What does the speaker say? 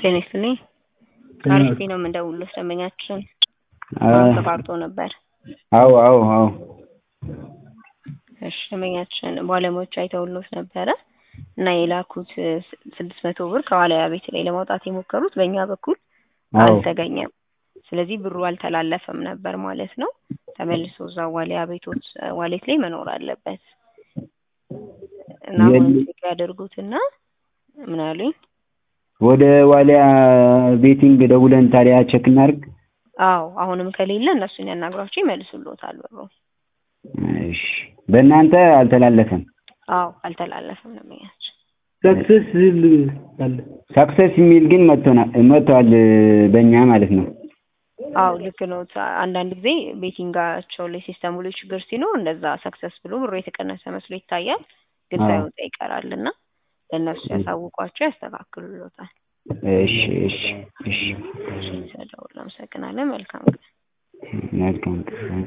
ቴኔስኒ አሪፍ ነው እንደውልስ ደመኛችን ተቋርጦ ነበር። አዎ እሺ ደመኛችን ባለሞች አይተውልስ ነበር እና የላኩት 600 ብር ከዋልያ ቤት ላይ ለማውጣት የሞከሩት በእኛ በኩል አልተገኘም። ስለዚህ ብሩ አልተላለፈም ነበር ማለት ነው። ተመልሶ እዛው ዋልያ ቤቶች ዋሌት ላይ መኖር አለበት እና ወንጭ ያደርጉትና ምን አሉኝ ወደ ዋልያ ቤቲንግ ደውለን ታዲያ ቼክ እናርግ። አሁንም ከሌለ እነሱን ያናግሯቸው ይመልሱልዎታል ብሩ። እሺ በእናንተ አልተላለፈም? አልተላለፈም ነው የሚያች ሰክሰስ የሚል ግን መጥቷል በእኛ ማለት ነው። ልክ ነው። አንዳንድ ጊዜ ቤቲንጋቸው ላይ ሲስተሙ ላይ ችግር ሲኖር እንደዛ ሰክሰስ ብሎ ብሩ የተቀነሰ መስሎ ይታያል፣ ግን ሳይወጣ ይቀራልና ለነሱ ያሳውቋቸው ያስተካክሉልዎታል። እሺ ሰላም ሰከናለ መልካም